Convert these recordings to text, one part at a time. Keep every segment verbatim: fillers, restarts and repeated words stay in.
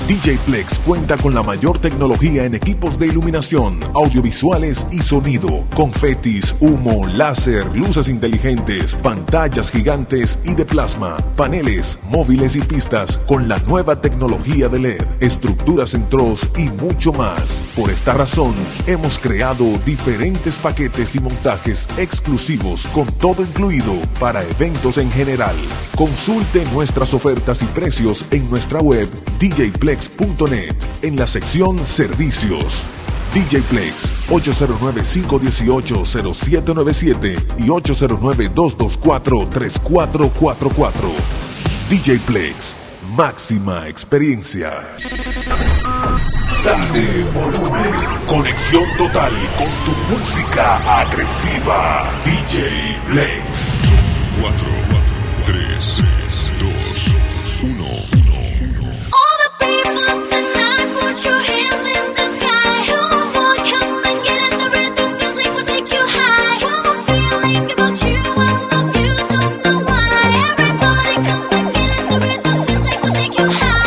D J Plex cuenta con la mayor tecnología en equipos de iluminación, audiovisuales y sonido, confetis, humo, láser, luces inteligentes, pantallas gigantes y de plasma, paneles, móviles y pistas con la nueva tecnología de L E D, estructuras en troz y mucho más. Por esta razón, hemos creado diferentes paquetes y montajes exclusivos con todo incluido para eventos en general. Consulte nuestras ofertas y precios en nuestra web d j plex punto net en la sección Servicios. D J Plex ocho cero nueve, cinco uno ocho, cero siete nueve siete y ocho cero nueve, dos dos cuatro, tres cuatro cuatro cuatro. D J Plex, máxima experiencia. Dale volumen. Conexión total con tu música agresiva. D J Plex. cuatro, tres, dos, uno. All the people tonight, put your hands in the sky. Come on, boy, come and get in the rhythm. Music will take you high. One more feeling about you, I love you, don't know why. Everybody come and get in the rhythm. Music will take you high.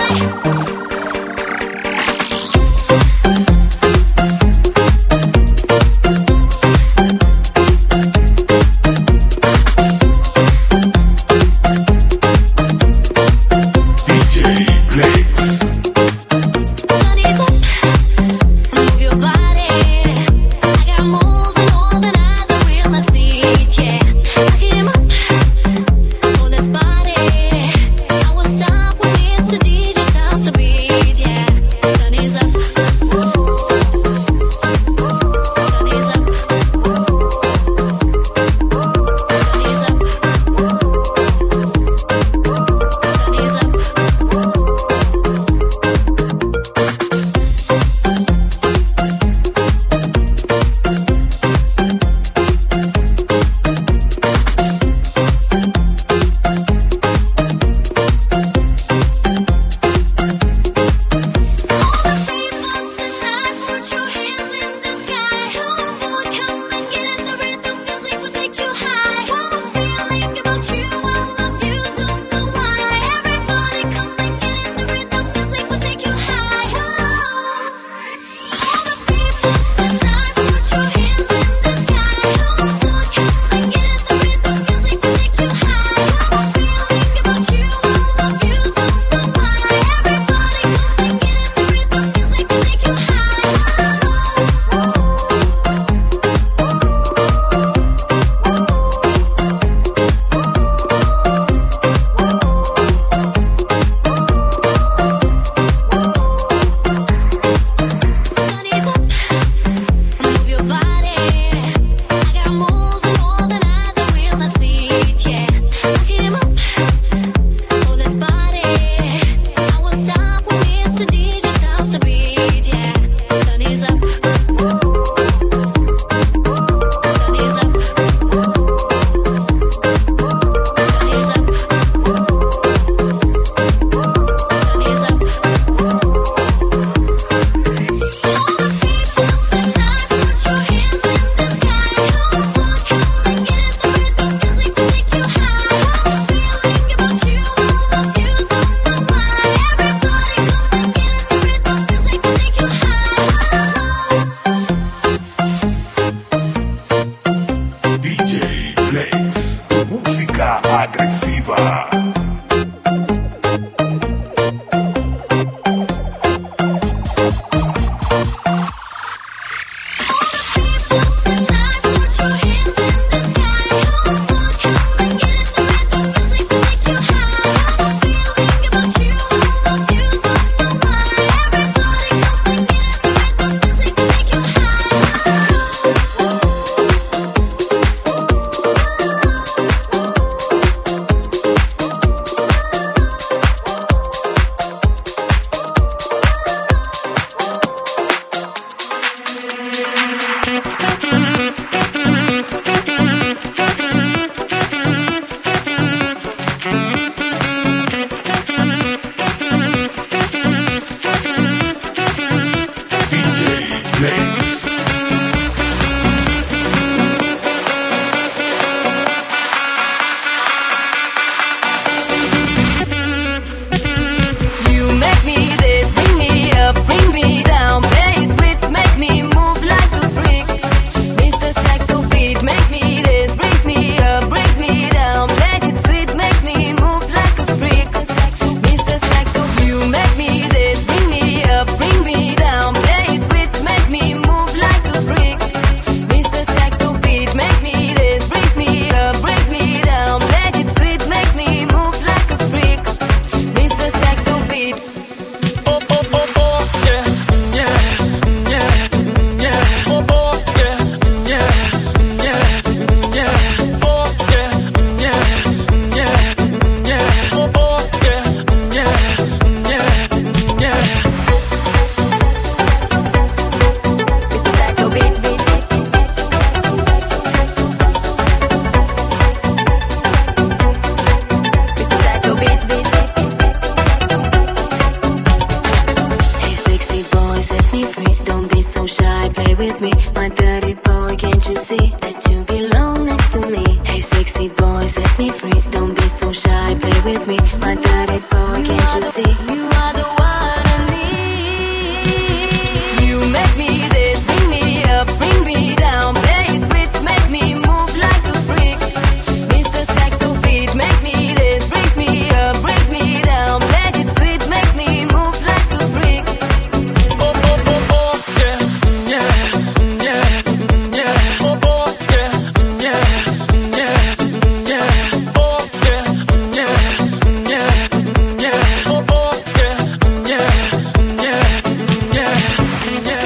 with me, my dirty boy. Can't you see that you belong next to me? Hey, sexy boy, set me free. Don't be so shy, play with me, my dirty boy. Can't you see? You are the one I need. You make me this, bring me up, bring me down. Play it sweet, make me move like a freak. Mister Saxo beat makes me this, brings me up, brings me down. Play it sweet, makes me move like a freak. Oh, oh, oh, oh, yeah, yeah, yeah, yeah. Oh, oh, yeah, yeah, yeah, yeah. Oh, yeah, yeah, yeah, yeah. Oh, oh, yeah, yeah, yeah, yeah, yeah.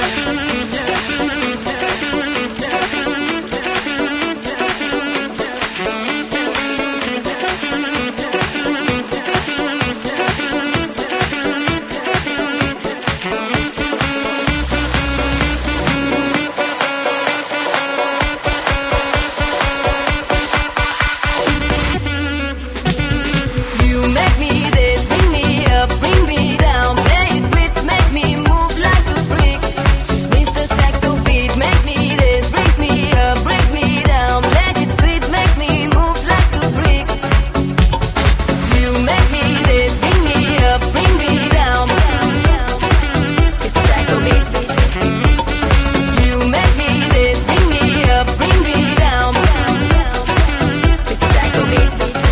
You make me this, bring me up, bring me down. Play it sweet, make me move like a freak. Mister Saxo beat makes me this, brings me up, brings me down. Play it sweet, make me move like a freak. You make me this, bring me up, bring me down. Mister Saxo beat. You make me this, bring me up, bring me down. Mister Saxo beat.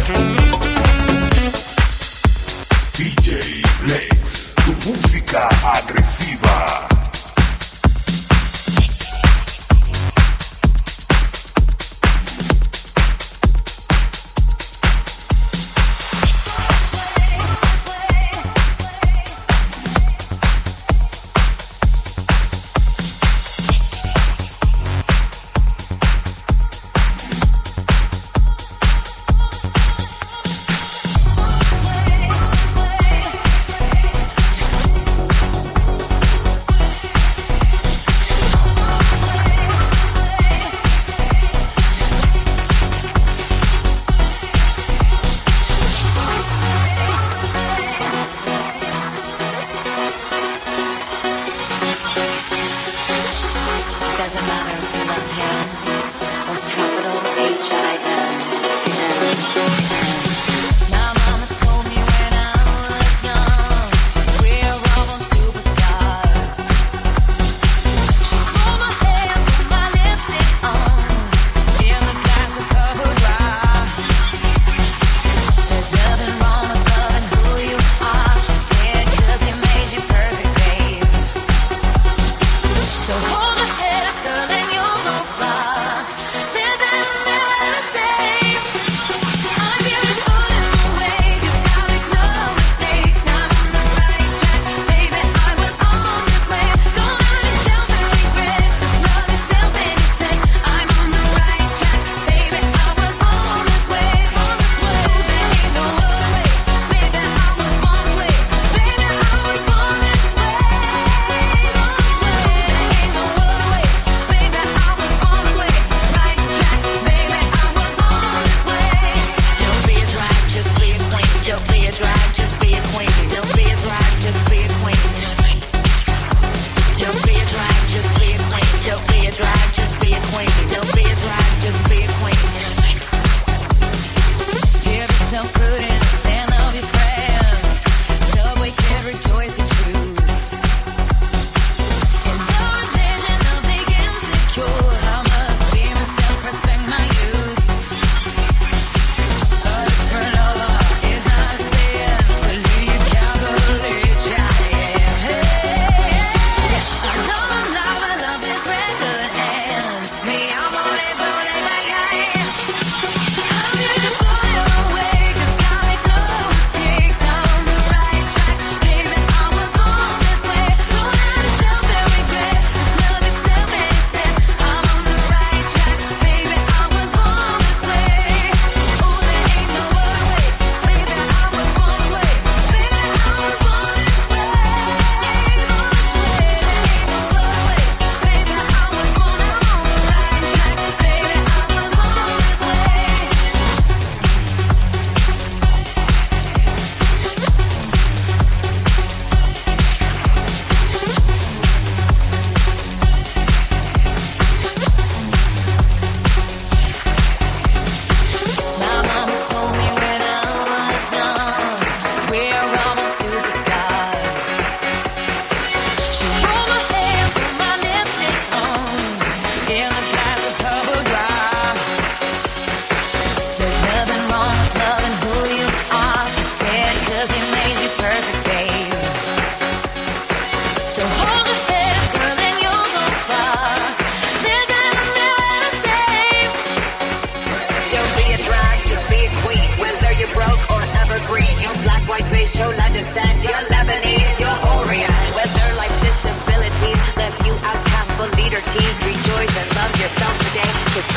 D J Flex, tu música agresiva.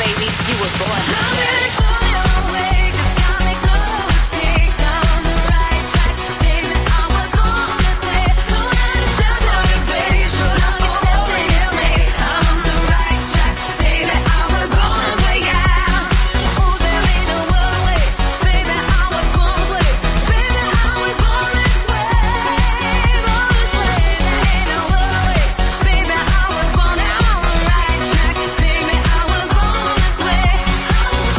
baby, you were born this way. Baby, I was born this way.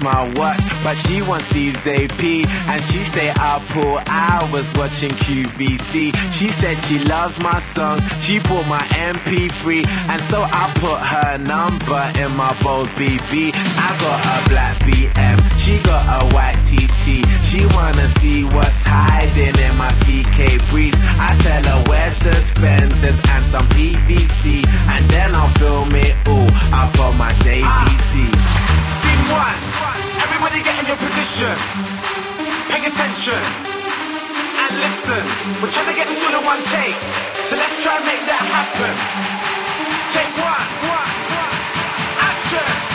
my watch, but she wants Steve's A P, and she stay up all hours watching Q V C. She said she loves my songs, she bought my M P three, and so I put her number in my bold B B. I got a black B M, she got a white T T. She wanna see what's hiding in my C K briefs. I tell her wear suspenders and some P V C, and then I'll film it all up on my J V C. Scene one, everybody get in your position. Pay attention and listen. We're trying to get this all in one take, so let's try and make that happen. Take one, one, one, action.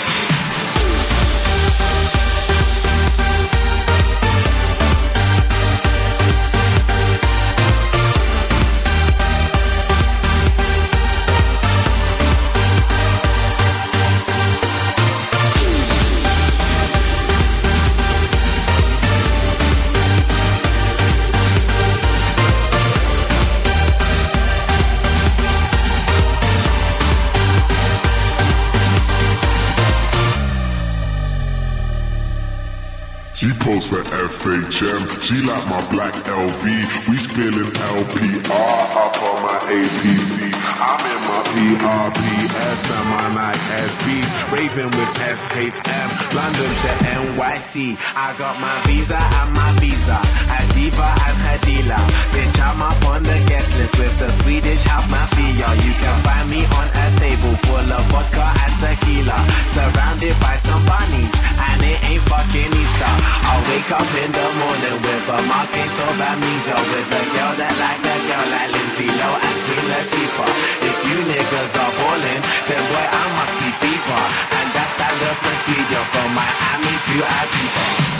She posts for F H M, she like my black L V. We spilling L P R up on my A P C. I'm in my P R P S and my Nike S Bs, raving with S H M, London to N Y C. I got my visa and my visa, her diva and her dealer. Bitch, I'm up on the guest list with the Swedish house mafia. You can find me on a table full of vodka and tequila, surrounded by some bunnies, and it ain't fucking Easter. I'll wake up in the morning with a Marquez of amnesia, with a girl that like a girl like Lindsay Lohan and Queen Latifah. If you niggas are ballin', then boy I must be FIFA, and that's standard procedure from Miami to Ibiza.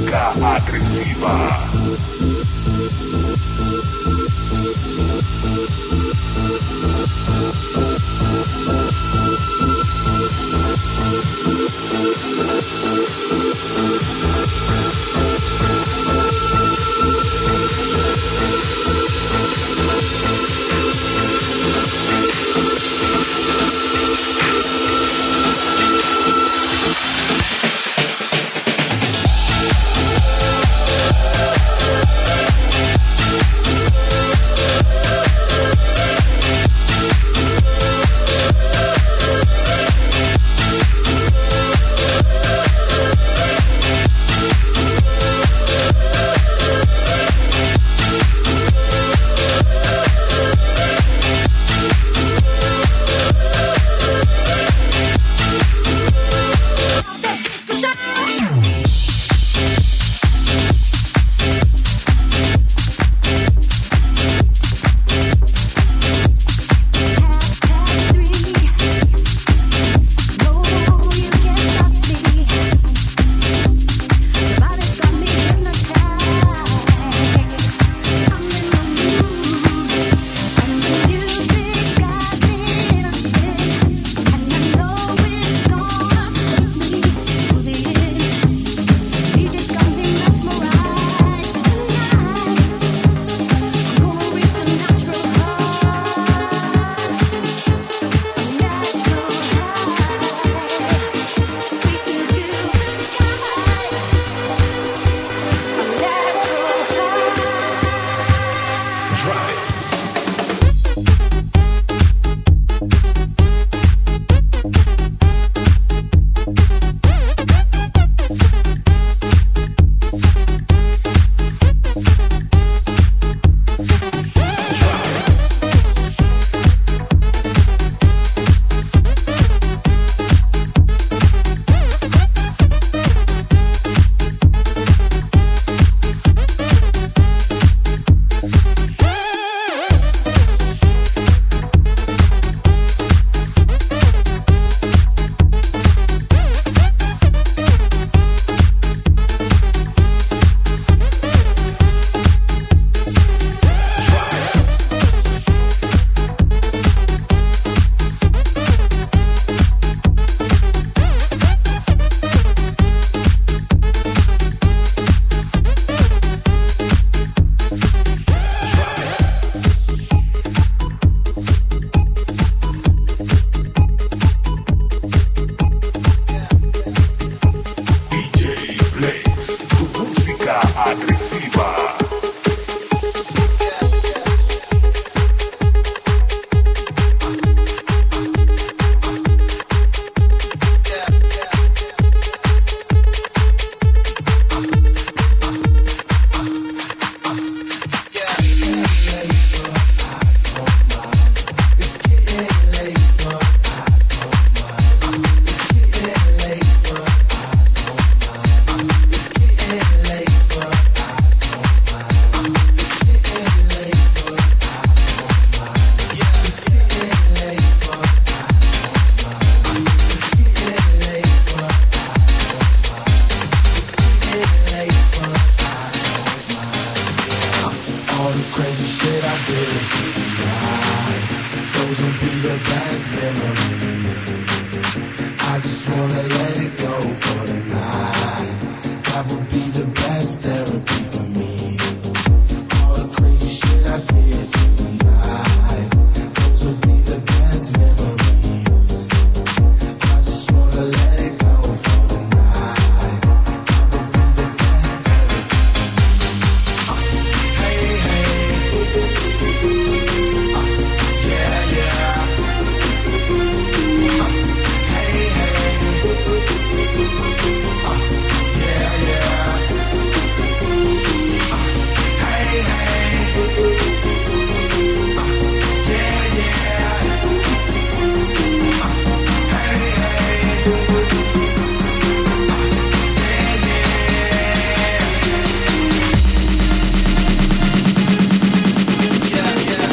música agresiva.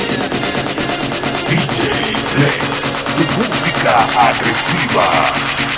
Música agresiva.